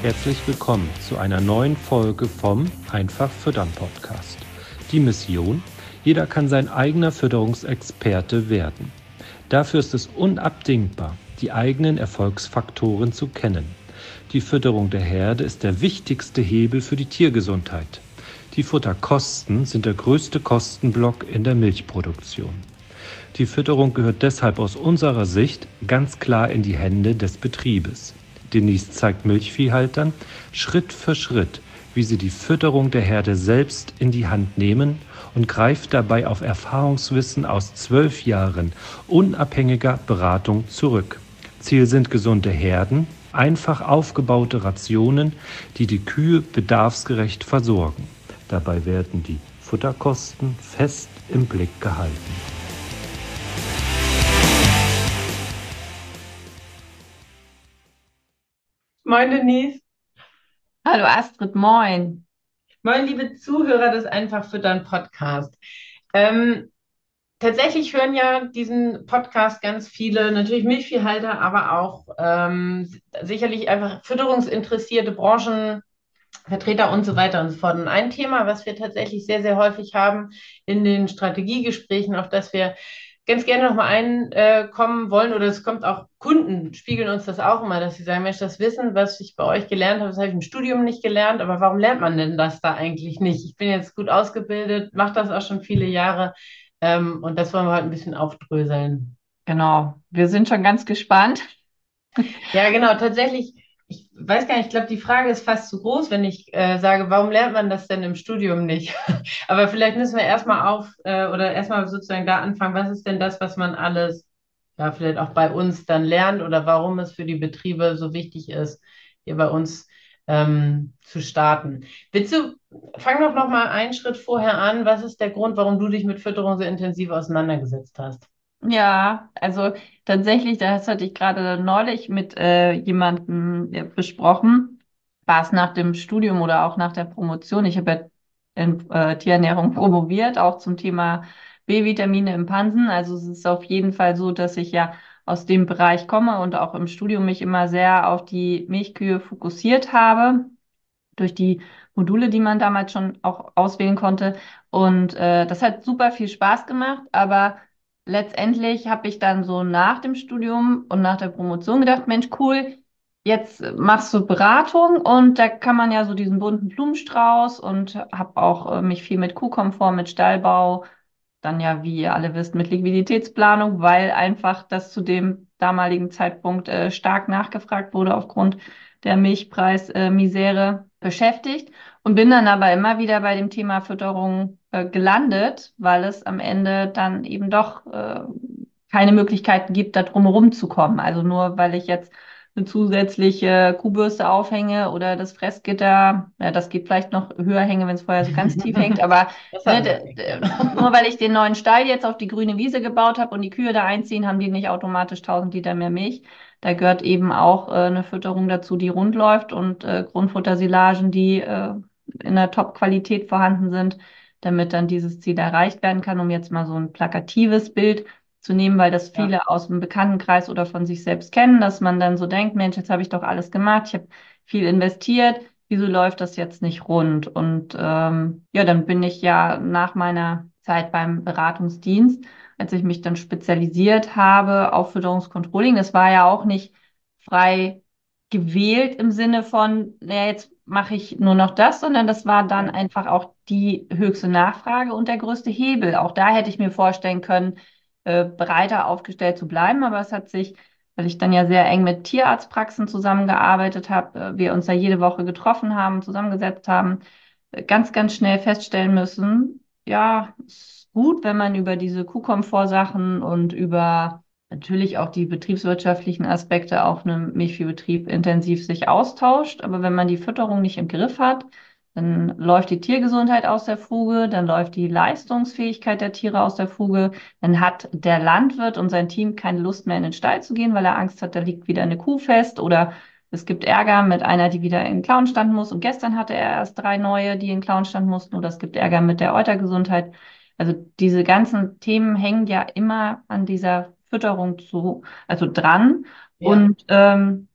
Herzlich willkommen zu einer neuen Folge vom Einfach Füttern Podcast. Die Mission: Jeder kann sein eigener Fütterungsexperte werden. Dafür ist es unabdingbar, die eigenen Erfolgsfaktoren zu kennen. Die Fütterung der Herde ist der wichtigste Hebel für die Tiergesundheit. Die Futterkosten sind der größte Kostenblock in der Milchproduktion. Die Fütterung gehört deshalb aus unserer Sicht ganz klar in die Hände des Betriebes. Denise zeigt Milchviehhaltern Schritt für Schritt, wie sie die Fütterung der Herde selbst in die Hand nehmen und greift dabei auf Erfahrungswissen aus 12 Jahren unabhängiger Beratung zurück. Ziel sind gesunde Herden, einfach aufgebaute Rationen, die die Kühe bedarfsgerecht versorgen. Dabei werden die Futterkosten fest im Blick gehalten. Moin Denise, Hallo Astrid, moin. moin liebe Zuhörer des Einfach Füttern Podcast. Ähm, Tatsächlich hören ja diesen Podcast ganz viele, natürlich Milchviehhalter, aber auch sicherlich einfach fütterungsinteressierte Branchenvertreter und so weiter und so fort. Und ein Thema, was wir tatsächlich sehr, sehr häufig haben in den Strategiegesprächen, auf das wir ganz gerne nochmal einkommen wollen, oder es kommt auch, Kunden spiegeln uns das auch immer, dass sie sagen, Mensch, das Wissen, was ich bei euch gelernt habe, das habe ich im Studium nicht gelernt, aber warum lernt man denn das da eigentlich nicht? Ich bin jetzt gut ausgebildet, mache das auch schon viele Jahre, und das wollen wir heute ein bisschen aufdröseln. Genau, wir sind schon ganz gespannt. Ja, genau, tatsächlich, ich weiß gar nicht, ich glaube, die Frage ist fast zu groß, wenn ich sage, warum lernt man das denn im Studium nicht? Aber vielleicht müssen wir erstmal oder erstmal sozusagen da anfangen, was ist denn das, was man alles, ja, vielleicht auch bei uns dann lernt oder warum es für die Betriebe so wichtig ist, hier bei uns zu starten. Fang doch noch mal einen Schritt vorher an. Was ist der Grund, warum du dich mit Fütterung so intensiv auseinandergesetzt hast? Ja, also tatsächlich, das hatte ich gerade neulich mit jemandem besprochen. War es nach dem Studium oder auch nach der Promotion? Ich habe ja in Tierernährung promoviert, auch zum Thema B-Vitamine im Pansen. Also es ist auf jeden Fall so, dass ich ja aus dem Bereich komme und auch im Studium mich immer sehr auf die Milchkühe fokussiert habe, durch die Module, die man damals schon auch auswählen konnte. Und das hat super viel Spaß gemacht, aber letztendlich habe ich dann so nach dem Studium und nach der Promotion gedacht, Mensch, cool, jetzt machst du Beratung und da kann man ja so diesen bunten Blumenstrauß, und habe auch mich viel mit Kuhkomfort, mit Stallbau, dann ja, wie ihr alle wisst, mit Liquiditätsplanung, weil einfach das zu dem damaligen Zeitpunkt stark nachgefragt wurde aufgrund der Milchpreismisere beschäftigt, und bin dann aber immer wieder bei dem Thema Fütterung gelandet, weil es am Ende dann eben doch keine Möglichkeiten gibt, da drumherum zu kommen. Also nur weil ich jetzt eine zusätzliche Kuhbürste aufhänge oder das Fressgitter, ja, das geht vielleicht noch höher hänge, wenn es vorher so ganz tief hängt, aber Das ne, hat einen Effekt, nur ja. weil ich den neuen Stall jetzt auf die grüne Wiese gebaut habe und die Kühe da einziehen, haben die nicht automatisch 1.000 Liter mehr Milch. Da gehört eben auch eine Fütterung dazu, die rund läuft, und Grundfuttersilagen, die in der Top-Qualität vorhanden sind, damit dann dieses Ziel erreicht werden kann, um jetzt mal so ein plakatives Bild zu nehmen, weil das Ja. viele aus dem Bekanntenkreis oder von sich selbst kennen, dass man dann so denkt, Mensch, jetzt habe ich doch alles gemacht, ich habe viel investiert, wieso läuft das jetzt nicht rund? Und ja, dann bin ich ja nach meiner Zeit beim Beratungsdienst, als ich mich dann spezialisiert habe auf Fütterungscontrolling, das war ja auch nicht frei gewählt im Sinne von, naja, jetzt mache ich nur noch das, sondern das war dann Ja. einfach auch die höchste Nachfrage und der größte Hebel. Auch da hätte ich mir vorstellen können, breiter aufgestellt zu bleiben, aber es hat sich, weil ich dann ja sehr eng mit Tierarztpraxen zusammengearbeitet habe, wir uns ja jede Woche getroffen haben, zusammengesetzt haben, ganz, ganz schnell feststellen müssen, ja, ist gut, wenn man über diese Kuhkomfortsachen und über natürlich auch die betriebswirtschaftlichen Aspekte auf einem Milchviehbetrieb intensiv sich austauscht. Aber wenn man die Fütterung nicht im Griff hat, dann läuft die Tiergesundheit aus der Fuge, dann läuft die Leistungsfähigkeit der Tiere aus der Fuge, dann hat der Landwirt und sein Team keine Lust mehr in den Stall zu gehen, weil er Angst hat, da liegt wieder eine Kuh fest, oder es gibt Ärger mit einer, die wieder in den Klauenstand muss, und gestern hatte er erst 3 neue, die in den Klauenstand mussten, oder es gibt Ärger mit der Eutergesundheit. Also diese ganzen Themen hängen ja immer an dieser Fütterung also dran. Ja. Und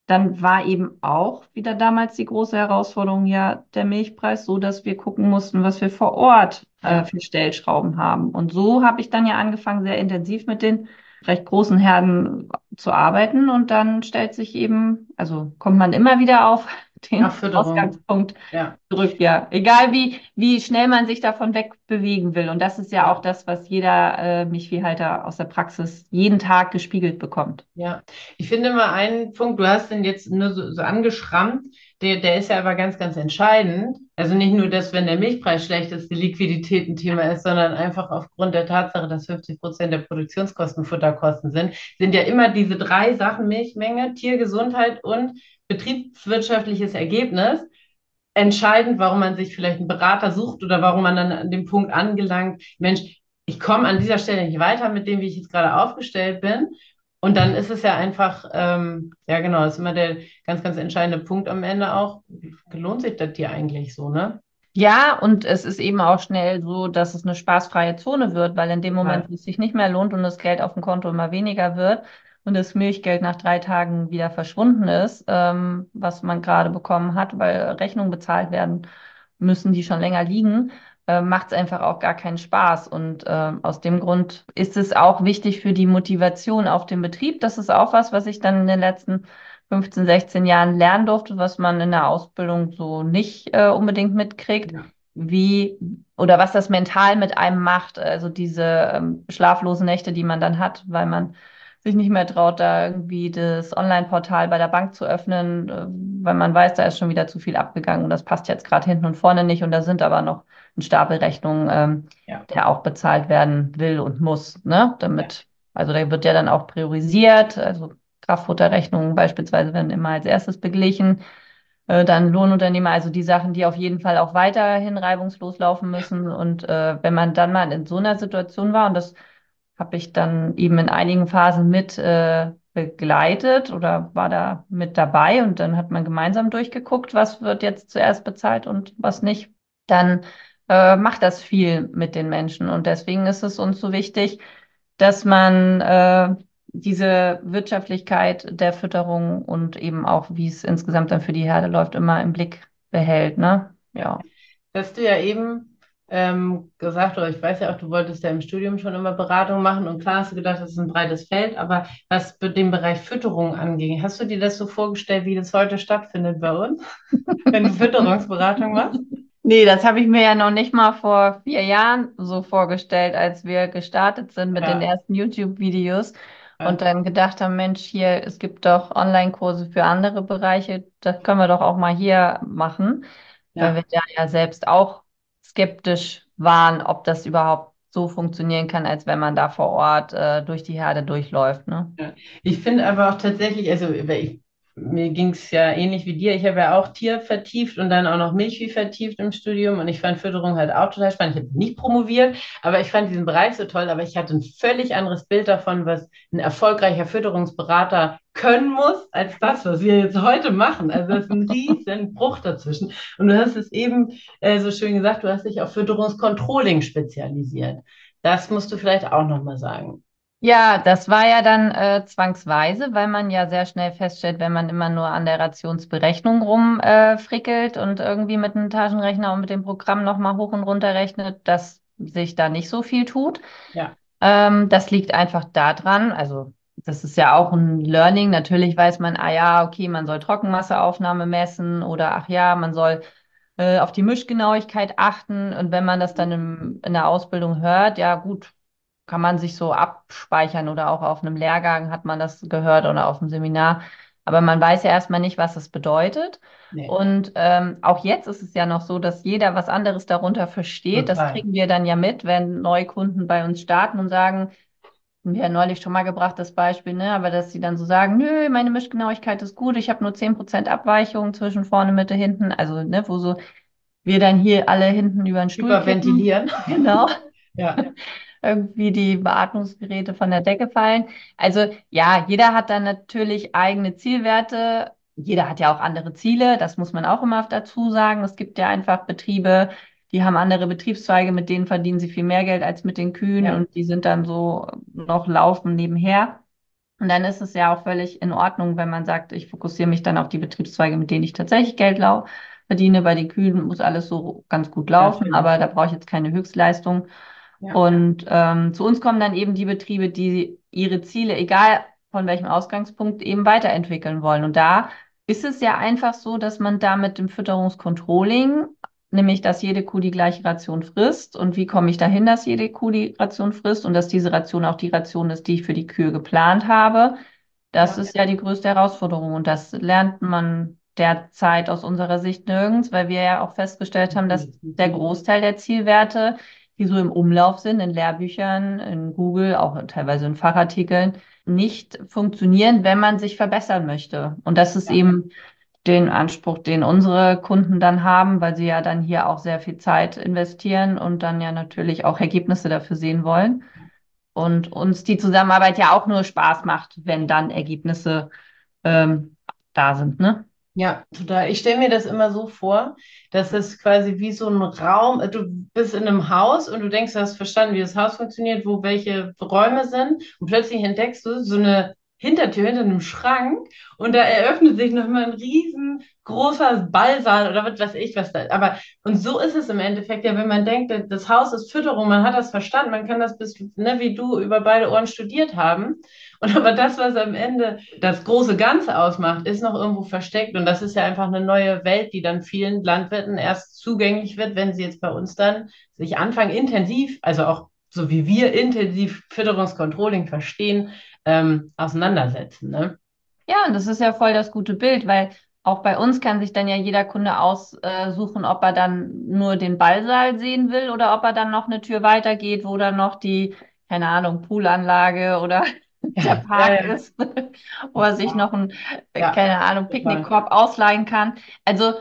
dann war eben auch wieder damals die große Herausforderung ja der Milchpreis, so dass wir gucken mussten, was wir vor Ort Ja. für Stellschrauben haben. Und so habe ich dann ja angefangen, sehr intensiv mit den recht großen Herden zu arbeiten. Und dann stellt sich eben, also kommt man immer wieder auf den Nachfütterung. Ausgangspunkt Ja. zurück, ja. Egal wie schnell man sich davon wegbewegen will. Und das ist ja auch Ja. das, was jeder Milchviehhalter aus der Praxis jeden Tag gespiegelt bekommt. Ja, ich finde mal einen Punkt, du hast den jetzt nur so angeschrammt, der ist ja aber ganz, ganz entscheidend. Also nicht nur, dass wenn der Milchpreis schlecht ist, die Liquidität ein Thema ist, sondern einfach aufgrund der Tatsache, dass 50% der Produktionskosten Futterkosten sind ja immer diese drei Sachen, Milchmenge, Tiergesundheit und betriebswirtschaftliches Ergebnis, entscheidend, warum man sich vielleicht einen Berater sucht oder warum man dann an dem Punkt angelangt, Mensch, ich komme an dieser Stelle nicht weiter mit dem, wie ich jetzt gerade aufgestellt bin. Und dann ist es ja einfach, ja genau, das ist immer der ganz, ganz entscheidende Punkt am Ende auch. Lohnt sich das dir eigentlich so, ne? Ja, und es ist eben auch schnell so, dass es eine spaßfreie Zone wird, weil in dem Moment, Total. wo es sich nicht mehr lohnt und das Geld auf dem Konto immer weniger wird und das Milchgeld nach 3 Tagen wieder verschwunden ist, was man gerade bekommen hat, weil Rechnungen bezahlt werden müssen, die schon länger liegen, macht es einfach auch gar keinen Spaß. Und aus dem Grund ist es auch wichtig für die Motivation auf dem Betrieb. Das ist auch was ich dann in den letzten 15, 16 Jahren lernen durfte, was man in der Ausbildung so nicht unbedingt mitkriegt, Ja. wie oder was das mental mit einem macht. Also diese schlaflosen Nächte, die man dann hat, weil man sich nicht mehr traut, da irgendwie das Online-Portal bei der Bank zu öffnen, weil man weiß, da ist schon wieder zu viel abgegangen und das passt jetzt gerade hinten und vorne nicht und da sind aber noch ein Stapel Rechnungen, Ja. der auch bezahlt werden will und muss, ne? Ja. Also da wird ja dann auch priorisiert, also Kraftfutterrechnungen beispielsweise werden immer als erstes beglichen. Dann Lohnunternehmer, also die Sachen, die auf jeden Fall auch weiterhin reibungslos laufen müssen. Und wenn man dann mal in so einer Situation war, und das habe ich dann eben in einigen Phasen mit begleitet oder war da mit dabei und dann hat man gemeinsam durchgeguckt, was wird jetzt zuerst bezahlt und was nicht, dann macht das viel mit den Menschen. Und deswegen ist es uns so wichtig, dass man diese Wirtschaftlichkeit der Fütterung und eben auch, wie es insgesamt dann für die Herde läuft, immer im Blick behält, ne? Ja. Ja. Hast du ja eben gesagt, oder ich weiß ja auch, du wolltest ja im Studium schon immer Beratung machen und klar hast du gedacht, das ist ein breites Feld, aber was den Bereich Fütterung angeht, hast du dir das so vorgestellt, wie das heute stattfindet bei uns, wenn du Fütterungsberatung machst? Nee, das habe ich mir ja noch nicht mal vor 4 Jahren so vorgestellt, als wir gestartet sind mit den Ja, ersten YouTube-Videos und ja, dann gedacht haben, Mensch, hier, es gibt doch Online-Kurse für andere Bereiche, das können wir doch auch mal hier machen, weil ja. wir da ja selbst auch skeptisch waren, ob das überhaupt so funktionieren kann, als wenn man da vor Ort durch die Herde durchläuft, ne? Ja. Ich finde aber auch tatsächlich, also mir ging es ja ähnlich wie dir. Ich habe ja auch Tier vertieft und dann auch noch Milchvieh vertieft im Studium und ich fand Fütterung halt auch total spannend. Ich habe nicht promoviert, aber ich fand diesen Bereich so toll, aber ich hatte ein völlig anderes Bild davon, was ein erfolgreicher Fütterungsberater können muss, als das, was wir jetzt heute machen. Also das ist ein riesen Bruch dazwischen. Und du hast es eben so schön gesagt, du hast dich auf Fütterungscontrolling spezialisiert. Das musst du vielleicht auch nochmal sagen. Ja, das war ja dann zwangsweise, weil man ja sehr schnell feststellt, wenn man immer nur an der Rationsberechnung rumfrickelt und irgendwie mit einem Taschenrechner und mit dem Programm nochmal hoch und runter rechnet, dass sich da nicht so viel tut. Ja. Das liegt einfach daran, also das ist ja auch ein Learning. Natürlich weiß man, ah ja, okay, man soll Trockenmasseaufnahme messen oder ach ja, man soll auf die Mischgenauigkeit achten. Und wenn man das dann in der Ausbildung hört, ja gut, kann man sich so abspeichern oder auch auf einem Lehrgang hat man das gehört oder auf einem Seminar. Aber man weiß ja erstmal nicht, was es bedeutet. Nee, Und auch jetzt ist es ja noch so, dass jeder was anderes darunter versteht. Das total. kriegen wir dann ja mit, wenn Neukunden bei uns starten und sagen, haben wir ja neulich schon mal gebracht, das Beispiel, ne? Aber dass sie dann so sagen, nö, meine Mischgenauigkeit ist gut, ich habe nur 10% Abweichung zwischen vorne, Mitte, hinten. Also, ne, wo so wir dann hier alle hinten über den Stuhl kippen. Hyperventilieren. Genau. Ja, Irgendwie die Beatmungsgeräte von der Decke fallen. Also ja, jeder hat dann natürlich eigene Zielwerte. Jeder hat ja auch andere Ziele. Das muss man auch immer dazu sagen. Es gibt ja einfach Betriebe, die haben andere Betriebszweige, mit denen verdienen sie viel mehr Geld als mit den Kühen ja, und die sind dann so noch laufen nebenher. Und dann ist es ja auch völlig in Ordnung, wenn man sagt, ich fokussiere mich dann auf die Betriebszweige, mit denen ich tatsächlich Geld verdiene. Bei den Kühen muss alles so ganz gut laufen, Natürlich. aber da brauche ich jetzt keine Höchstleistung. Ja. Und zu uns kommen dann eben die Betriebe, die ihre Ziele, egal von welchem Ausgangspunkt, eben weiterentwickeln wollen. Und da ist es ja einfach so, dass man da mit dem Fütterungscontrolling, nämlich dass jede Kuh die gleiche Ration frisst und wie komme ich dahin, dass jede Kuh die Ration frisst und dass diese Ration auch die Ration ist, die ich für die Kühe geplant habe, das Ja. ist ja die größte Herausforderung. Und das lernt man derzeit aus unserer Sicht nirgends, weil wir ja auch festgestellt haben, dass der Großteil der Zielwerte, die so im Umlauf sind, in Lehrbüchern, in Google, auch teilweise in Fachartikeln, nicht funktionieren, wenn man sich verbessern möchte. Und das ist Ja. eben den Anspruch, den unsere Kunden dann haben, weil sie ja dann hier auch sehr viel Zeit investieren und dann ja natürlich auch Ergebnisse dafür sehen wollen. Und uns die Zusammenarbeit ja auch nur Spaß macht, wenn dann Ergebnisse ähm, da sind, ne? Ja, total. Ich stelle mir das immer so vor, dass es quasi wie so ein Raum, du bist in einem Haus und du denkst, du hast verstanden, wie das Haus funktioniert, wo welche Räume sind und plötzlich entdeckst du so eine Hintertür hinter einem Schrank und da eröffnet sich nochmal ein riesengroßer Ballsaal oder was weiß ich was da. Aber und so ist es im Endeffekt ja, wenn man denkt, das Haus ist Fütterung, man hat das verstanden, man kann das bis, ne, wie du über beide Ohren studiert haben. Und aber das, was am Ende das große Ganze ausmacht, ist noch irgendwo versteckt. Und das ist ja einfach eine neue Welt, die dann vielen Landwirten erst zugänglich wird, wenn sie jetzt bei uns dann sich anfangen, intensiv, also auch so wie wir intensiv Fütterungscontrolling verstehen, auseinandersetzen. Ne? Ja, und das ist ja voll das gute Bild, weil auch bei uns kann sich dann ja jeder Kunde aussuchen, ob er dann nur den Ballsaal sehen will oder ob er dann noch eine Tür weitergeht, wo dann noch die, keine Ahnung, Poolanlage oder der Ja, ja, Park ja. ist, wo er sich noch ein, Ja, keine Ahnung, total. Picknickkorb ausleihen kann. Also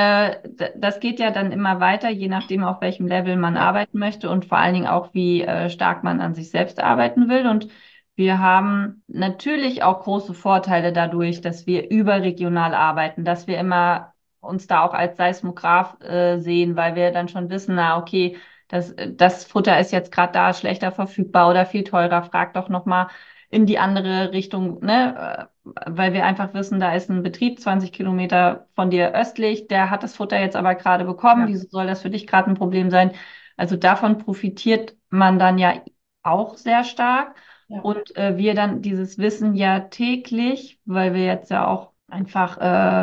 das geht ja dann immer weiter, je nachdem, auf welchem Level man Ja, arbeiten möchte und vor allen Dingen auch, wie stark man an sich selbst arbeiten will. Und wir haben natürlich auch große Vorteile dadurch, dass wir überregional arbeiten, dass wir immer uns da auch als Seismograph sehen, weil wir dann schon wissen, na okay, das Futter ist jetzt gerade da schlechter verfügbar oder viel teurer. Frag doch noch mal in die andere Richtung, ne? Weil wir einfach wissen, da ist ein Betrieb 20 Kilometer von dir östlich, der hat das Futter jetzt aber gerade bekommen. ja, Wieso soll das für dich gerade ein Problem sein? Also davon profitiert man dann ja auch sehr stark. ja, Und wir dann dieses Wissen ja täglich, weil wir jetzt ja auch einfach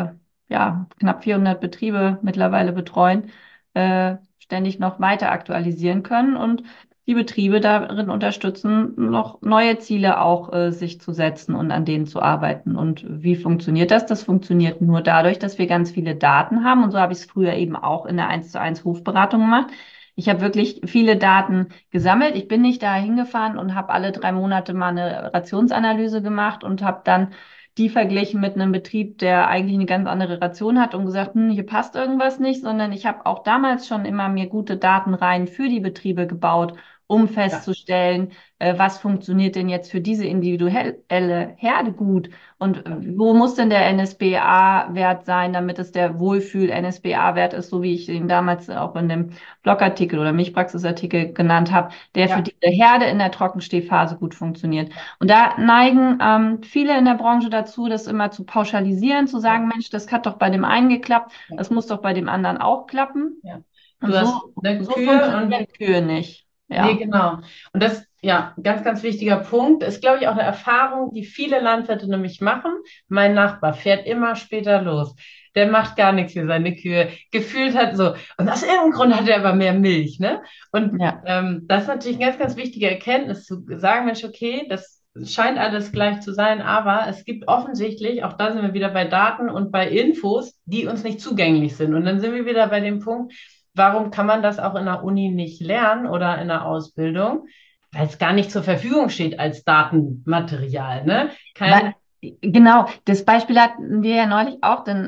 ja, knapp 400 Betriebe mittlerweile betreuen, ständig noch weiter aktualisieren können und die Betriebe darin unterstützen, noch neue Ziele auch sich zu setzen und an denen zu arbeiten. Und wie funktioniert das? Das funktioniert nur dadurch, dass wir ganz viele Daten haben. Und so habe ich es früher eben auch in der 1:1 Hofberatung gemacht. Ich habe wirklich viele Daten gesammelt. Ich bin nicht da hingefahren und habe alle 3 Monate mal eine Rationsanalyse gemacht und habe dann die verglichen mit einem Betrieb, der eigentlich eine ganz andere Ration hat und gesagt, hier passt irgendwas nicht, sondern ich habe auch damals schon immer mir gute Datenreihen für die Betriebe gebaut, um ja, festzustellen, was funktioniert denn jetzt für diese individuelle Herde gut und wo muss denn der NSPA-Wert sein, damit es der Wohlfühl-NSPA-Wert ist, so wie ich ihn damals auch in dem Blogartikel oder Milchpraxisartikel genannt habe, der für ja, diese Herde in der Trockenstehphase gut funktioniert. Und da neigen viele in der Branche dazu, das immer zu pauschalisieren, zu ja, sagen, Mensch, das hat doch bei dem einen geklappt, ja, das muss doch bei dem anderen auch klappen. ja. Und Du hast eine so Kühe und funktionieren Kühe nicht. nee, Ja. genau. Und das, ja, ganz, ganz wichtiger Punkt, ist, glaube ich, auch eine Erfahrung, die viele Landwirte nämlich machen. Mein Nachbar fährt immer später los. Der macht gar nichts für seine Kühe. Gefühlt hat so. Und aus irgendeinem Grund hat er aber mehr Milch, ne? Und Ja. das ist natürlich eine ganz, ganz wichtige Erkenntnis, zu sagen, Mensch, okay, das scheint alles gleich zu sein, aber es gibt offensichtlich, auch da sind wir wieder bei Daten und bei Infos, die uns nicht zugänglich sind. Und dann sind wir wieder bei dem Punkt, warum kann man das auch in der Uni nicht lernen oder in der Ausbildung? Weil es gar nicht zur Verfügung steht als Datenmaterial, ne? Weil, Kein, genau, das Beispiel hatten wir ja neulich auch, denn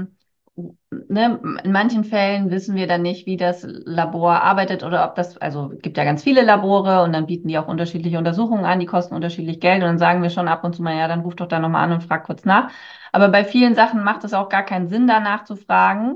ne, in manchen Fällen wissen wir dann nicht, wie das Labor arbeitet oder ob das, also es gibt ja ganz viele Labore und dann bieten die auch unterschiedliche Untersuchungen an, die kosten unterschiedlich Geld und dann sagen wir schon ab und zu mal, ja, dann ruf doch da nochmal an und frag kurz nach. Aber bei vielen Sachen macht es auch gar keinen Sinn, danach zu fragen,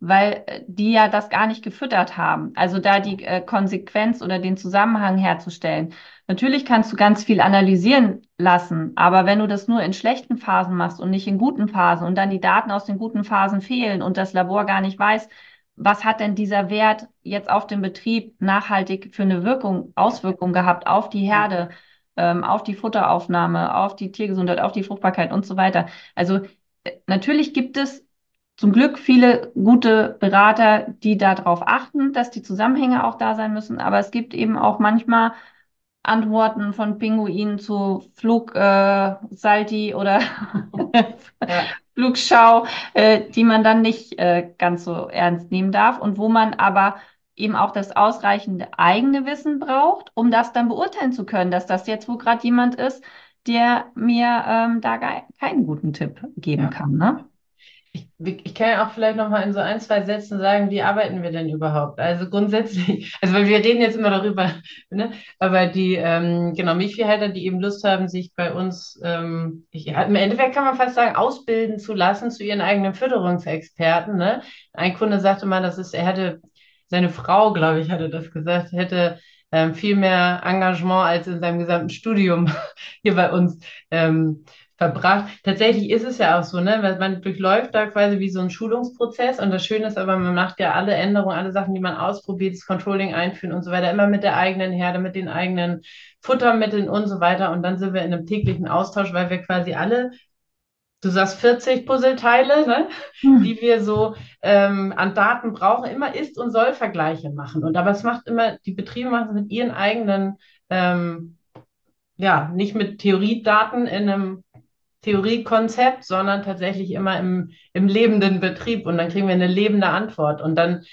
weil die ja das gar nicht gefüttert haben. Also da die Konsequenz oder den Zusammenhang herzustellen. Natürlich kannst du ganz viel analysieren lassen, aber wenn du das nur in schlechten Phasen machst und nicht in guten Phasen und dann die Daten aus den guten Phasen fehlen und das Labor gar nicht weiß, was hat denn dieser Wert jetzt auf den Betrieb nachhaltig für eine Auswirkung gehabt auf die Herde, auf die Futteraufnahme, auf die Tiergesundheit, auf die Fruchtbarkeit und so weiter. Also natürlich gibt es zum Glück viele gute Berater, die darauf achten, dass die Zusammenhänge auch da sein müssen. Aber es gibt eben auch manchmal Antworten von Pinguinen zu Salti oder Ja. Flugschau, die man dann nicht ganz so ernst nehmen darf und wo man aber eben auch das ausreichende eigene Wissen braucht, um das dann beurteilen zu können, dass das jetzt wo gerade jemand ist, der mir da keinen guten Tipp geben kann, ne? Ich kann ja auch vielleicht noch mal in so ein, zwei Sätzen sagen, wie arbeiten wir denn überhaupt? Also grundsätzlich, also weil wir reden jetzt immer darüber, ne? Aber die genau Milchviehhalter, die eben Lust haben, sich bei uns, im Endeffekt kann man fast sagen, ausbilden zu lassen zu ihren eigenen Fütterungsexperten. Ne? Ein Kunde sagte mal, er hätte seine Frau, glaube ich, hatte das gesagt, hätte viel mehr Engagement als in seinem gesamten Studium hier bei uns. Verbracht. Tatsächlich ist es ja auch so, ne? Weil man durchläuft da quasi wie so ein Schulungsprozess und das Schöne ist aber, man macht ja alle Änderungen, alle Sachen, die man ausprobiert, das Controlling einführen und so weiter, immer mit der eigenen Herde, mit den eigenen Futtermitteln und so weiter und dann sind wir in einem täglichen Austausch, weil wir quasi alle, du sagst 40 Puzzleteile, ne? Hm. Die wir so an Daten brauchen, immer Ist- und Soll-Vergleiche machen und aber es macht immer, die Betriebe machen es mit ihren eigenen ja, nicht mit Theoriedaten in einem Theoriekonzept, sondern tatsächlich immer im lebenden Betrieb und dann kriegen wir eine lebende Antwort. Und dann,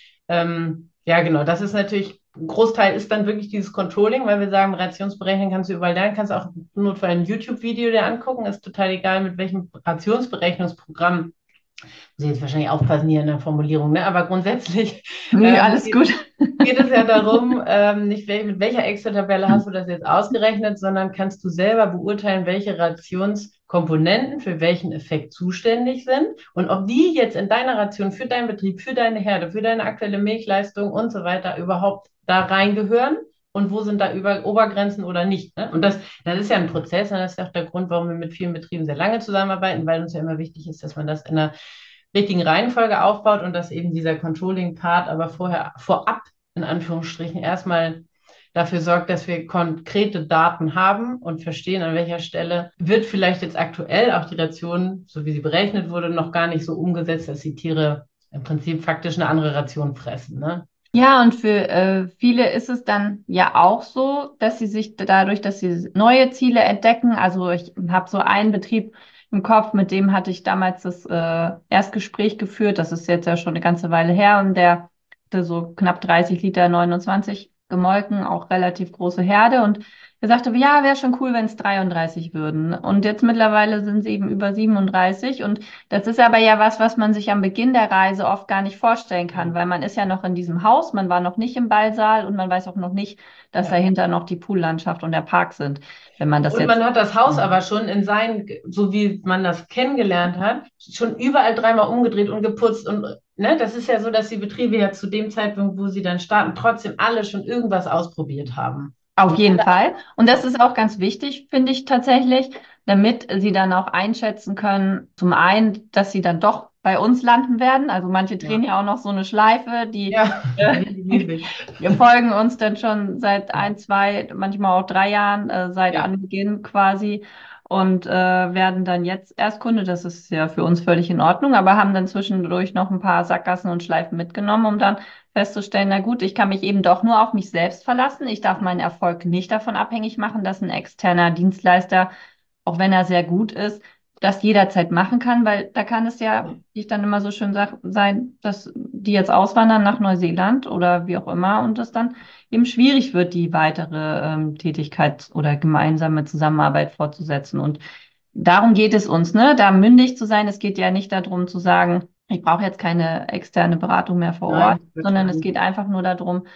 ja genau, das ist natürlich, ein Großteil ist dann wirklich dieses Controlling, weil wir sagen, Rationsberechnen kannst du überall lernen, kannst auch nur für ein YouTube-Video dir angucken, ist total egal, mit welchem Rationsberechnungsprogramm. Muss ich jetzt wahrscheinlich aufpassen hier in der Formulierung, ne? Aber grundsätzlich Nö, alles gut. geht es ja darum, nicht mit welcher Excel-Tabelle hast du das jetzt ausgerechnet, sondern kannst du selber beurteilen, welche Rationskomponenten für welchen Effekt zuständig sind und ob die jetzt in deiner Ration für deinen Betrieb, für deine Herde, für deine aktuelle Milchleistung und so weiter überhaupt da reingehören und wo sind da Obergrenzen oder nicht. Ne? Und das ist ja ein Prozess und das ist ja auch der Grund, warum wir mit vielen Betrieben sehr lange zusammenarbeiten, weil uns ja immer wichtig ist, dass man das in einer richtigen Reihenfolge aufbaut und dass eben dieser Controlling-Part aber vorab in Anführungsstrichen erstmal dafür sorgt, dass wir konkrete Daten haben und verstehen, an welcher Stelle wird vielleicht jetzt aktuell auch die Ration, so wie sie berechnet wurde, noch gar nicht so umgesetzt, dass die Tiere im Prinzip faktisch eine andere Ration fressen. Ne? Ja, und für viele ist es dann ja auch so, dass sie sich dadurch, dass sie neue Ziele entdecken, also ich habe so einen Betrieb im Kopf, mit dem hatte ich damals das Erstgespräch geführt, das ist jetzt ja schon eine ganze Weile her und der hatte so knapp 30 Liter 29 gemolken, auch relativ große Herde und er sagte, ja, wäre schon cool, wenn es 33 würden. Und jetzt mittlerweile sind sie eben über 37 und das ist aber ja was, was man sich am Beginn der Reise oft gar nicht vorstellen kann, weil man ist ja noch in diesem Haus, man war noch nicht im Ballsaal und man weiß auch noch nicht, dass Ja. dahinter noch die Poollandschaft und der Park sind. Wenn man das Und jetzt. man hat das Haus aber schon in seinen, so wie man das kennengelernt hat, schon überall dreimal umgedreht und geputzt. Und ne, das ist ja so, dass die Betriebe ja zu dem Zeitpunkt, wo sie dann starten, trotzdem alle schon irgendwas ausprobiert haben. Auf Und jeden alle, Fall. Und das ist auch ganz wichtig, finde ich tatsächlich, damit sie dann auch einschätzen können, zum einen, dass sie dann doch bei uns landen werden. Also manche drehen ja, ja auch noch so eine Schleife, die ja, äh, die liebe ich. wir folgen uns dann schon seit ein, zwei, manchmal auch 3 Jahren, seit Ja, Anbeginn quasi und werden dann jetzt Erstkunde. Das ist ja für uns völlig in Ordnung, aber haben dann zwischendurch noch ein paar Sackgassen und Schleifen mitgenommen, um dann festzustellen, na gut, ich kann mich eben doch nur auf mich selbst verlassen. Ich darf meinen Erfolg nicht davon abhängig machen, dass ein externer Dienstleister, auch wenn er sehr gut ist, das jederzeit machen kann, weil da kann es ja, wie ich dann immer so schön sage, sein, dass die jetzt auswandern nach Neuseeland oder wie auch immer und es dann eben schwierig wird, die weitere Tätigkeit oder gemeinsame Zusammenarbeit fortzusetzen. Und darum geht es uns, ne? Da mündig zu sein. Es geht ja nicht darum zu sagen, ich brauche jetzt keine externe Beratung mehr vor Ort, nein, sondern wirklich es nicht. geht einfach nur darum,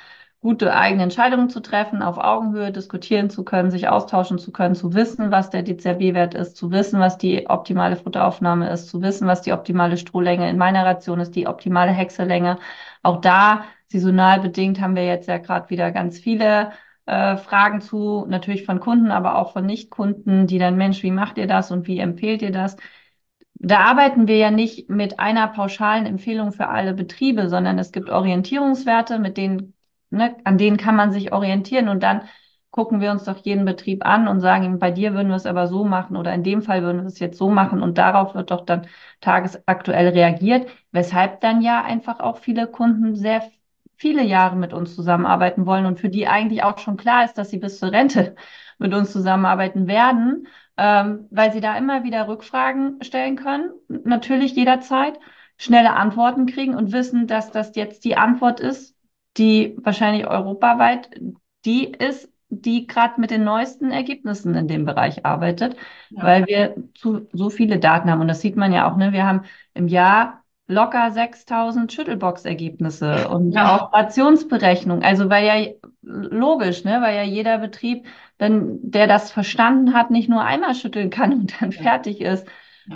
gute eigene Entscheidungen zu treffen, auf Augenhöhe diskutieren zu können, sich austauschen zu können, zu wissen, was der DZB-Wert ist, zu wissen, was die optimale Futteraufnahme ist, zu wissen, was die optimale Strohlänge in meiner Ration ist, die optimale Häckselänge. Auch da, saisonal bedingt, haben wir jetzt ja gerade wieder ganz viele Fragen zu, natürlich von Kunden, aber auch von Nichtkunden, die dann, Mensch, wie macht ihr das und wie empfehlt ihr das? Da arbeiten wir ja nicht mit einer pauschalen Empfehlung für alle Betriebe, sondern es gibt Orientierungswerte, mit denen, ne, an denen kann man sich orientieren und dann gucken wir uns doch jeden Betrieb an und sagen ihm, bei dir würden wir es aber so machen oder in dem Fall würden wir es jetzt so machen und darauf wird doch dann tagesaktuell reagiert, weshalb dann ja einfach auch viele Kunden sehr viele Jahre mit uns zusammenarbeiten wollen und für die eigentlich auch schon klar ist, dass sie bis zur Rente mit uns zusammenarbeiten werden, weil sie da immer wieder Rückfragen stellen können, natürlich jederzeit, schnelle Antworten kriegen und wissen, dass das jetzt die Antwort ist, die wahrscheinlich europaweit die ist, die gerade mit den neuesten Ergebnissen in dem Bereich arbeitet, weil wir so viele Daten haben. Und das sieht man ja auch, ne? Wir haben im Jahr locker 6.000 Schüttelbox-Ergebnisse und auch Rationsberechnung. Also weil ja logisch, ne? Weil ja jeder Betrieb, wenn der das verstanden hat, nicht nur einmal schütteln kann und dann fertig ist.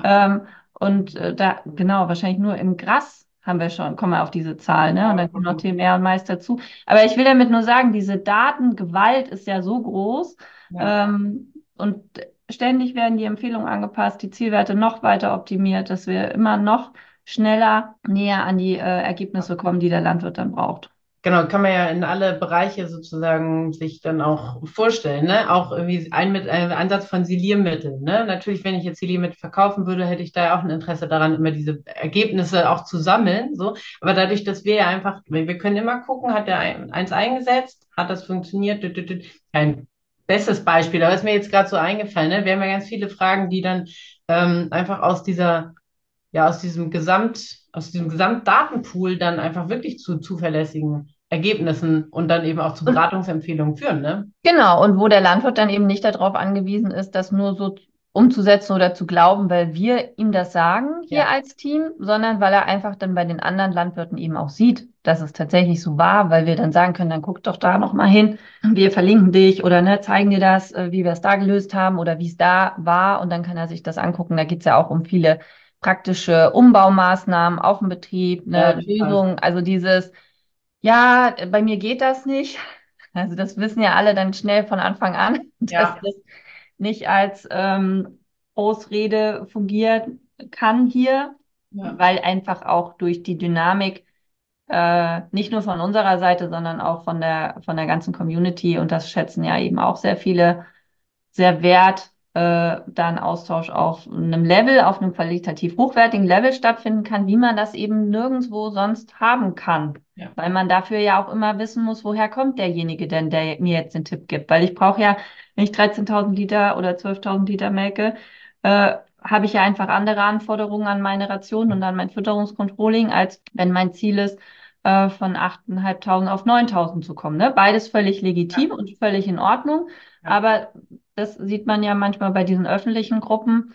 Da, genau, wahrscheinlich nur im Gras haben wir schon, kommen wir auf diese Zahl, ne? Und dann kommen noch TMR und Mais dazu. Aber ich will damit nur sagen, diese Datengewalt ist ja so groß, und ständig werden die Empfehlungen angepasst, die Zielwerte noch weiter optimiert, dass wir immer noch schneller näher an die Ergebnisse kommen, die der Landwirt dann braucht. Genau, kann man ja in alle Bereiche sozusagen sich dann auch vorstellen, ne? Auch irgendwie mit einem Ansatz von Siliermitteln, ne? Natürlich, wenn ich jetzt Siliermittel verkaufen würde, hätte ich da ja auch ein Interesse daran, immer diese Ergebnisse auch zu sammeln, so. Aber dadurch, dass wir ja einfach, wir können immer gucken, hat der eins eingesetzt, hat das funktioniert, ein bestes Beispiel, aber ist mir jetzt gerade so eingefallen, ne? Wir haben ja ganz viele Fragen, die dann einfach aus diesem Gesamtdatenpool dann einfach wirklich zu zuverlässigen Ergebnissen und dann eben auch zu Beratungsempfehlungen führen, ne? Genau, und wo der Landwirt dann eben nicht darauf angewiesen ist, das nur so umzusetzen oder zu glauben, weil wir ihm das sagen hier als Team, sondern weil er einfach dann bei den anderen Landwirten eben auch sieht, dass es tatsächlich so war, weil wir dann sagen können, dann guck doch da nochmal hin, wir verlinken dich oder ne, zeigen dir das, wie wir es da gelöst haben oder wie es da war und dann kann er sich das angucken. Da geht es ja auch um viele praktische Umbaumaßnahmen auf dem Betrieb, eine Lösung, also dieses, ja, bei mir geht das nicht. Also das wissen ja alle dann schnell von Anfang an, dass das nicht als Ausrede fungieren kann hier, weil einfach auch durch die Dynamik nicht nur von unserer Seite, sondern auch von der ganzen Community und das schätzen ja eben auch sehr viele sehr wert, da ein Austausch auf einem Level, auf einem qualitativ hochwertigen Level stattfinden kann, wie man das eben nirgendwo sonst haben kann. Ja. Weil man dafür ja auch immer wissen muss, woher kommt derjenige denn, der mir jetzt den Tipp gibt. Weil ich brauche ja, wenn ich 13.000 Liter oder 12.000 Liter melke, habe ich ja einfach andere Anforderungen an meine Ration und an mein Fütterungscontrolling, als wenn mein Ziel ist, von 8.500 auf 9.000 zu kommen. Ne? Beides völlig legitim und völlig in Ordnung. Ja. Aber das sieht man ja manchmal bei diesen öffentlichen Gruppen,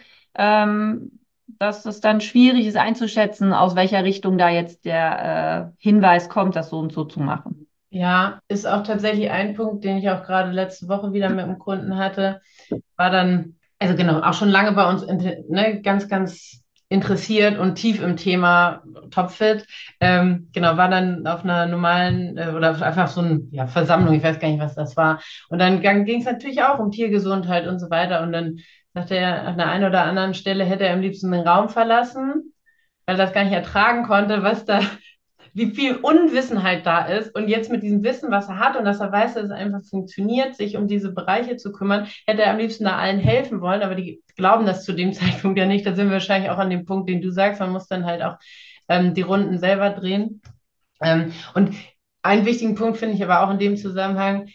dass es dann schwierig ist einzuschätzen, aus welcher Richtung da jetzt der Hinweis kommt, das so und so zu machen. Ja, ist auch tatsächlich ein Punkt, den ich auch gerade letzte Woche wieder mit einem Kunden hatte, war dann, also genau, auch schon lange bei uns, ne, ganz, ganz interessiert und tief im Thema Topfit. Genau, war dann auf einer normalen oder einfach so eine Versammlung, ich weiß gar nicht, was das war. Und dann ging es natürlich auch um Tiergesundheit und so weiter. Und dann sagte er, an der einen oder anderen Stelle hätte er am liebsten den Raum verlassen, weil er das gar nicht ertragen konnte, wie viel Unwissenheit da ist. Und jetzt mit diesem Wissen, was er hat und dass er weiß, dass es einfach funktioniert, sich um diese Bereiche zu kümmern, hätte er am liebsten da allen helfen wollen, aber die glauben das zu dem Zeitpunkt ja nicht. Da sind wir wahrscheinlich auch an dem Punkt, den du sagst, man muss dann halt auch die Runden selber drehen. Und einen wichtigen Punkt finde ich aber auch in dem Zusammenhang,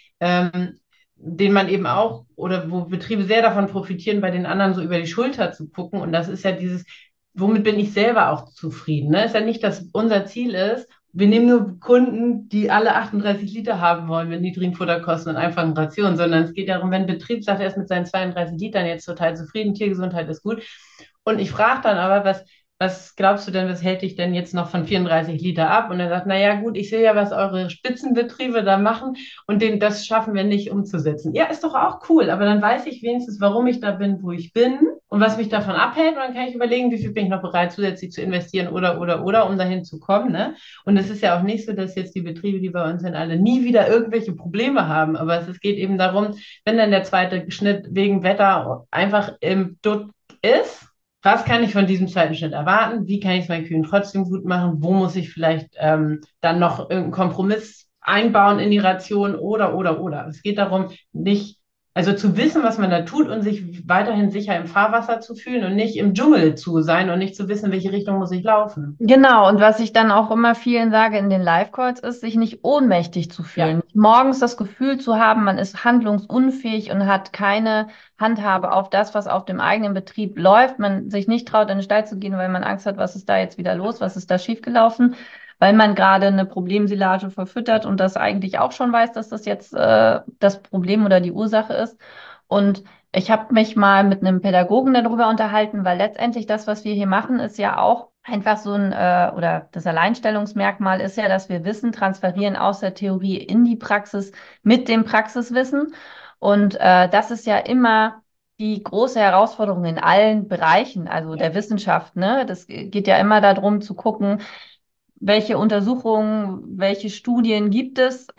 den man eben auch, oder wo Betriebe sehr davon profitieren, bei den anderen so über die Schulter zu gucken. Und das ist ja dieses, womit bin ich selber auch zufrieden? Ne? Ist ja nicht, dass unser Ziel ist, wir nehmen nur Kunden, die alle 38 Liter haben wollen mit niedrigen Futterkosten und einfachen Rationen, sondern es geht darum, wenn ein Betrieb sagt, er ist mit seinen 32 Litern jetzt total zufrieden, Tiergesundheit ist gut. Und ich frage dann aber, was glaubst du denn, was hält dich denn jetzt noch von 34 Liter ab? Und er sagt, naja, gut, ich sehe ja, was eure Spitzenbetriebe da machen und das schaffen wir nicht umzusetzen. Ja, ist doch auch cool, aber dann weiß ich wenigstens, warum ich da bin, wo ich bin und was mich davon abhält. Und dann kann ich überlegen, wie viel bin ich noch bereit, zusätzlich zu investieren oder, um dahin zu kommen. Ne? Und es ist ja auch nicht so, dass jetzt die Betriebe, die bei uns sind, alle nie wieder irgendwelche Probleme haben. Aber es geht eben darum, wenn dann der zweite Schnitt wegen Wetter einfach im Dutt ist, was kann ich von diesem zweiten Schritt erwarten? Wie kann ich es meinen Kühen trotzdem gut machen? Wo muss ich vielleicht dann noch irgendeinen Kompromiss einbauen in die Ration oder. Es geht darum, nicht, also zu wissen, was man da tut und sich weiterhin sicher im Fahrwasser zu fühlen und nicht im Dschungel zu sein und nicht zu wissen, in welche Richtung muss ich laufen. Genau, und was ich dann auch immer vielen sage in den Live-Calls ist, sich nicht ohnmächtig zu fühlen. Ja, Morgens das Gefühl zu haben, man ist handlungsunfähig und hat keine Handhabe auf das, was auf dem eigenen Betrieb läuft. Man sich nicht traut, in den Stall zu gehen, weil man Angst hat, was ist da jetzt wieder los, was ist da schiefgelaufen, weil man gerade eine Problemsilage verfüttert und das eigentlich auch schon weiß, dass das jetzt das Problem oder die Ursache ist. Und ich habe mich mal mit einem Pädagogen darüber unterhalten, weil letztendlich das, was wir hier machen, ist ja auch einfach so ein, oder das Alleinstellungsmerkmal ist ja, dass wir Wissen transferieren aus der Theorie in die Praxis mit dem Praxiswissen. Und das ist ja immer die große Herausforderung in allen Bereichen, also ja, der Wissenschaft, ne? Das geht ja immer darum zu gucken, welche Untersuchungen, welche Studien gibt es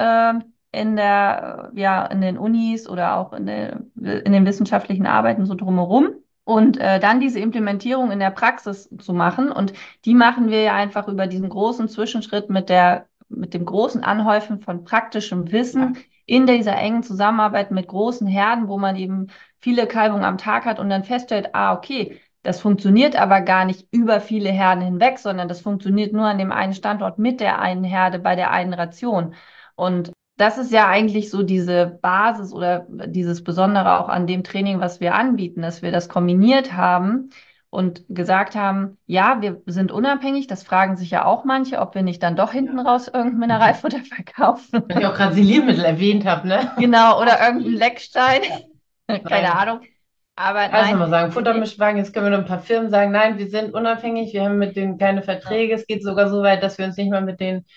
in den Unis oder auch in den wissenschaftlichen Arbeiten so drumherum. Und dann diese Implementierung in der Praxis zu machen. Und die machen wir ja einfach über diesen großen Zwischenschritt mit dem großen Anhäufen von praktischem ja. Wissen in dieser engen Zusammenarbeit mit großen Herden, wo man eben viele Kalbungen am Tag hat und dann feststellt, okay, das funktioniert aber gar nicht über viele Herden hinweg, sondern das funktioniert nur an dem einen Standort mit der einen Herde bei der einen Ration. Und das ist ja eigentlich so diese Basis oder dieses Besondere auch an dem Training, was wir anbieten, dass wir das kombiniert haben und gesagt haben, ja, wir sind unabhängig. Das fragen sich ja auch manche, ob wir nicht dann doch hinten Ja. raus irgendein Mineralfutter verkaufen. Weil ich auch gerade Siliermittel erwähnt habe, ne? Genau, oder irgendein Leckstein. Ja. Keine Nein. Ahnung. Aber Also nein, mal sagen, nicht. Futtermischwagen, jetzt können wir noch ein paar Firmen sagen, nein, wir sind unabhängig, wir haben mit denen keine Verträge. Es geht sogar so weit, dass wir uns nicht mal mit denen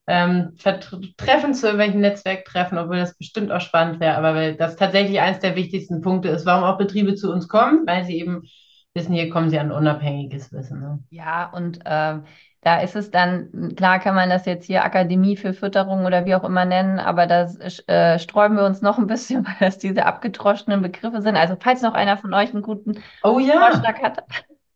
treffen zu irgendwelchen Netzwerktreffen, obwohl das bestimmt auch spannend wäre, aber weil das tatsächlich eines der wichtigsten Punkte ist, warum auch Betriebe zu uns kommen, weil sie eben wissen, hier kommen sie an unabhängiges Wissen. Ne? Ja, und da ist es dann, klar kann man das jetzt hier Akademie für Fütterung oder wie auch immer nennen, aber da sträuben wir uns noch ein bisschen, weil das diese abgedroschenen Begriffe sind. Also falls noch einer von euch einen guten Oh ja, Vorschlag hat,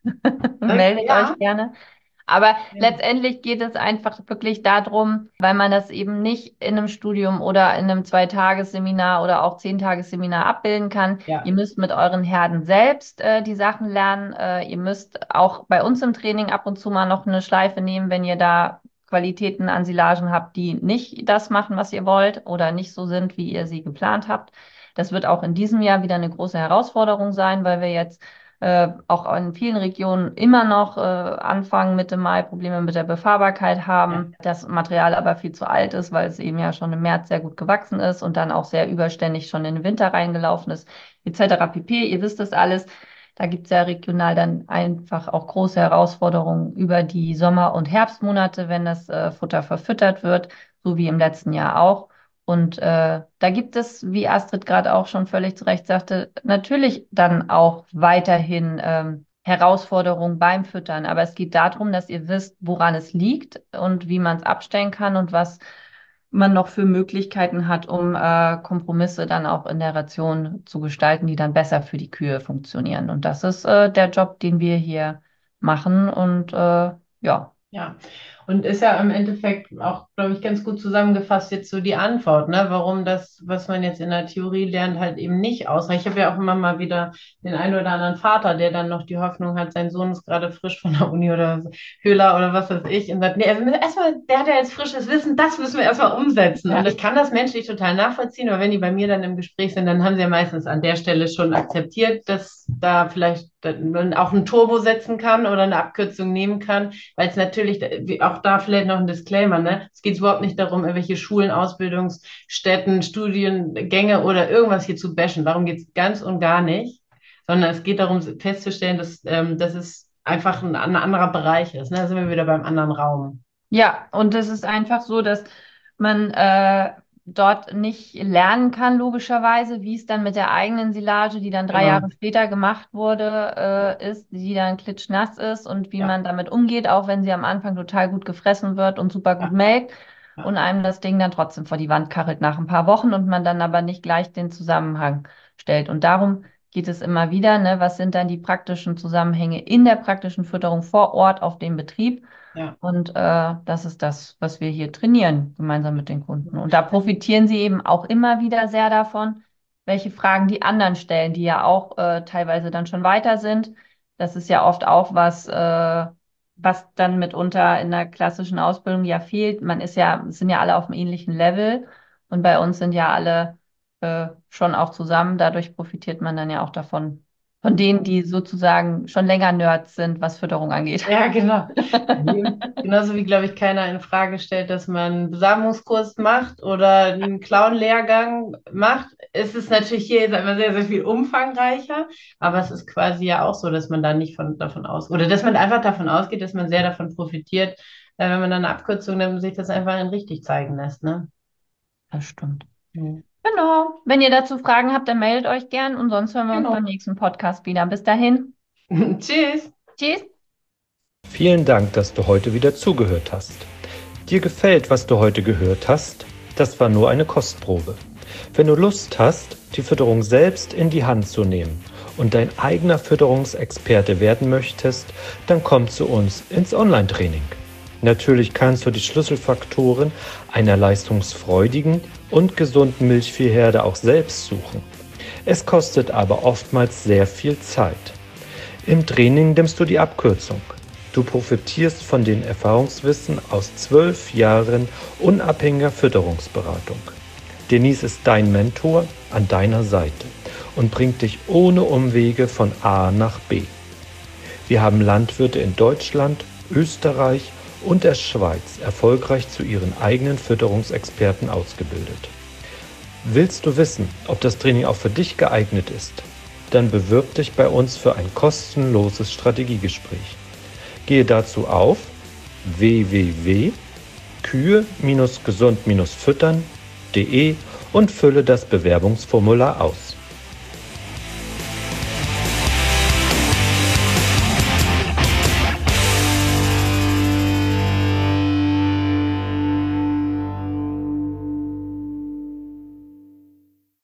meldet ja. euch gerne. Aber letztendlich geht es einfach wirklich darum, weil man das eben nicht in einem Studium oder in einem Zweitagesseminar oder auch Zehntagesseminar abbilden kann. Ja, Ihr müsst mit euren Herden selbst die Sachen lernen. Ihr müsst auch bei uns im Training ab und zu mal noch eine Schleife nehmen, wenn ihr da Qualitäten an Silagen habt, die nicht das machen, was ihr wollt oder nicht so sind, wie ihr sie geplant habt. Das wird auch in diesem Jahr wieder eine große Herausforderung sein, weil wir jetzt auch in vielen Regionen immer noch Anfang Mitte Mai Probleme mit der Befahrbarkeit ja, haben. Das Material aber viel zu alt ist, weil es eben ja schon im März sehr gut gewachsen ist und dann auch sehr überständig schon in den Winter reingelaufen ist, etc. pp. Ihr wisst das alles. Da gibt es ja regional dann einfach auch große Herausforderungen über die Sommer- und Herbstmonate, wenn das Futter verfüttert wird, so wie im letzten Jahr auch. Und da gibt es, wie Astrid gerade auch schon völlig zu Recht sagte, natürlich dann auch weiterhin Herausforderungen beim Füttern. Aber es geht darum, dass ihr wisst, woran es liegt und wie man es abstellen kann und was man noch für Möglichkeiten hat, um Kompromisse dann auch in der Ration zu gestalten, die dann besser für die Kühe funktionieren. Und das ist der Job, den wir hier machen. Und ja. ja. Und ist ja im Endeffekt auch, glaube ich, ganz gut zusammengefasst jetzt so die Antwort, ne? Warum das, was man jetzt in der Theorie lernt, halt eben nicht ausreicht. Ich habe ja auch immer mal wieder den einen oder anderen Vater, der dann noch die Hoffnung hat, sein Sohn ist gerade frisch von der Uni oder Höhler oder was weiß ich und sagt, nee, also erstmal, der hat ja jetzt frisches Wissen, das müssen wir erstmal umsetzen. Und Ja. ich kann das menschlich total nachvollziehen, aber wenn die bei mir dann im Gespräch sind, dann haben sie ja meistens an der Stelle schon akzeptiert, dass da vielleicht man auch ein Turbo setzen kann oder eine Abkürzung nehmen kann, weil es natürlich, auch da vielleicht noch ein Disclaimer, ne? Es geht überhaupt nicht darum, irgendwelche Schulen, Ausbildungsstätten, Studiengänge oder irgendwas hier zu bashen. Darum geht es ganz und gar nicht, sondern es geht darum festzustellen, dass es einfach ein anderer Bereich ist. Ne? Da sind wir wieder beim anderen Raum. Ja, und es ist einfach so, dass man dort nicht lernen kann, logischerweise, wie es dann mit der eigenen Silage, die dann 3 Jahre Genau. später gemacht wurde, ist, die dann klitschnass ist und wie Ja, man damit umgeht, auch wenn sie am Anfang total gut gefressen wird und super gut ja, melkt ja. und einem das Ding dann trotzdem vor die Wand kachelt nach ein paar Wochen und man dann aber nicht gleich den Zusammenhang stellt. Und darum geht es immer wieder, ne? Was sind dann die praktischen Zusammenhänge in der praktischen Fütterung vor Ort auf dem Betrieb? Ja. Und das ist das, was wir hier trainieren, gemeinsam mit den Kunden. Und da profitieren sie eben auch immer wieder sehr davon, welche Fragen die anderen stellen, die ja auch teilweise dann schon weiter sind. Das ist ja oft auch was, was dann mitunter in der klassischen Ausbildung ja fehlt. Man ist ja, es sind ja alle auf einem ähnlichen Level und bei uns sind ja alle schon auch zusammen. Dadurch profitiert man dann ja auch davon, von denen, die sozusagen schon länger Nerds sind, was Fütterung angeht. Ja, genau. Genauso wie, glaube ich, keiner in Frage stellt, dass man einen Besamungskurs macht oder einen Clown-Lehrgang macht. Es ist natürlich hier jetzt immer sehr, sehr viel umfangreicher, aber es ist quasi ja auch so, dass man da nicht davon aus, oder dass man einfach davon ausgeht, dass man sehr davon profitiert, wenn man dann eine Abkürzung nimmt, sich das einfach in richtig zeigen lässt, ne? Das stimmt. Mhm. Genau. Wenn ihr dazu Fragen habt, dann meldet euch gern und sonst hören wir uns beim Genau. nächsten Podcast wieder. Bis dahin. Tschüss. Tschüss. Vielen Dank, dass du heute wieder zugehört hast. Dir gefällt, was du heute gehört hast? Das war nur eine Kostprobe. Wenn du Lust hast, die Fütterung selbst in die Hand zu nehmen und dein eigener Fütterungsexperte werden möchtest, dann komm zu uns ins Online-Training. Natürlich kannst du die Schlüsselfaktoren einer leistungsfreudigen und gesunden Milchviehherde auch selbst suchen. Es kostet aber oftmals sehr viel Zeit. Im Training nimmst du die Abkürzung. Du profitierst von den Erfahrungswissen aus 12 Jahren unabhängiger Fütterungsberatung. Denise ist dein Mentor an deiner Seite und bringt dich ohne Umwege von A nach B. Wir haben Landwirte in Deutschland, Österreich und der Schweiz erfolgreich zu ihren eigenen Fütterungsexperten ausgebildet. Willst du wissen, ob das Training auch für dich geeignet ist? Dann bewirb dich bei uns für ein kostenloses Strategiegespräch. Gehe dazu auf www.kühe-gesund-füttern.de und fülle das Bewerbungsformular aus.